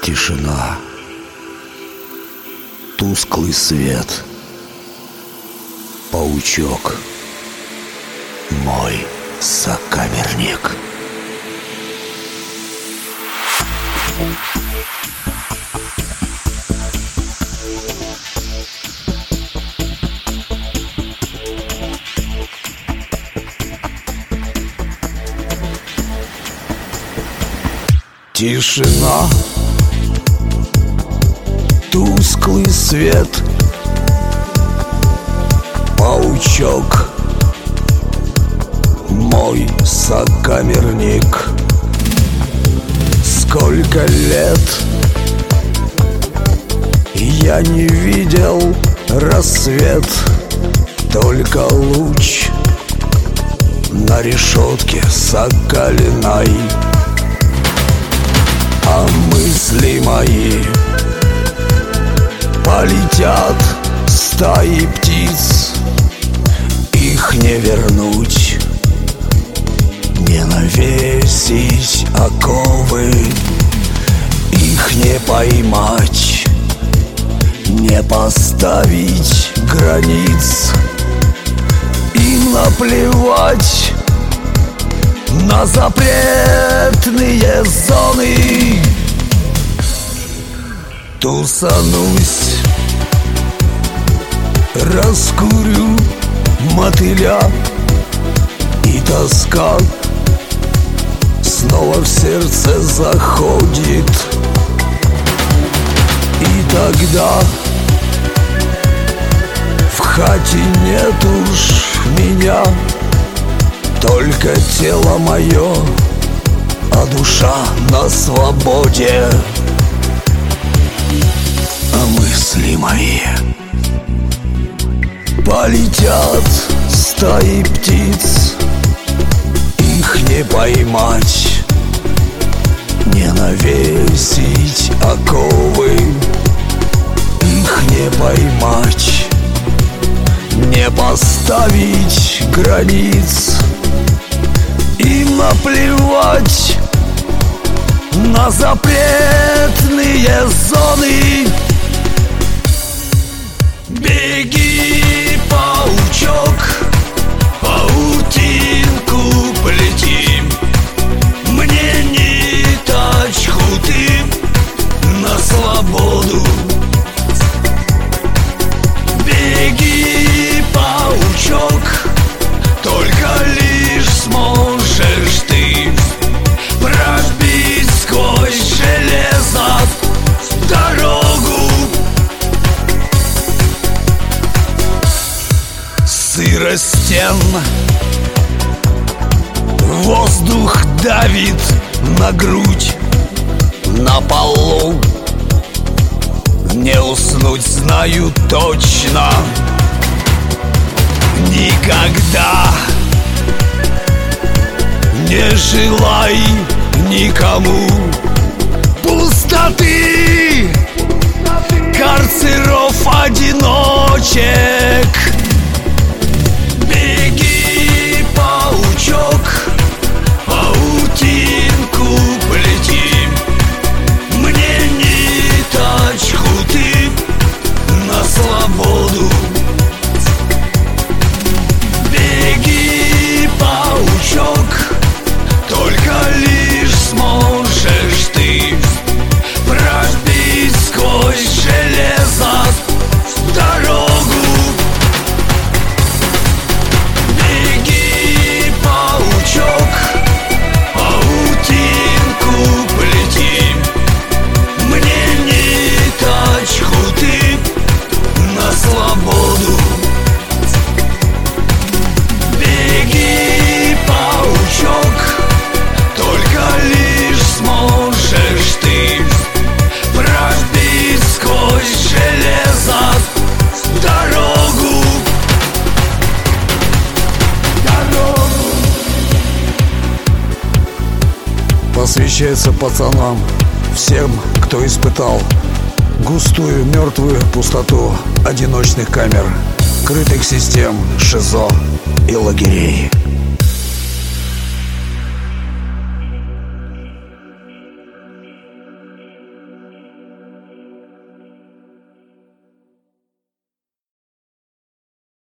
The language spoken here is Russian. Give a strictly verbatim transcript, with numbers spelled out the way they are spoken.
Тишина, тусклый свет, паучок, мой сокамерник. Тишина, тусклый свет, паучок, мой сокамерник. Сколько лет я не видел рассвет, только луч на решетке соколиной. А мысли мои полетят стаи птиц, их не вернуть, не навесить оковы, их не поймать, не поставить границ. Им наплевать на запретные зоны. Тусанусь, раскурю мотыля, и тоска снова в сердце заходит. И тогда в хате нет уж меня, только тело мое, а душа на свободе. А мысли мои полетят стаи птиц, их не поймать, не навесить оковы, их не поймать, не поставить границ. Им наплевать на запретные зоны. Беги, паучок, паутинку плети, мне ниточку ты на свободу. Беги, паучок, только лишь сможешь ты пробить сквозь железо дорогу. Сырость стен, воздух давит на грудь, на полу не уснуть, знаю точно. Никогда не желай никому пустоты, карцеров одиночек. Беги, паучок, паутинку плети, мне ниточку ты на свободу. Беги, паучок, только лишь сможешь ты пробить сквозь железо дорогу. Беги, паучок, паутинку плети, мне ниточку ты на свободу. Беги, паучок, только лишь сможешь ты пробить сквозь железо дорогу. Дорогу. Посвящается пацанам, всем, кто испытал густую мертвую пустоту одиночных камер, крытых систем, ШИЗО и лагерей.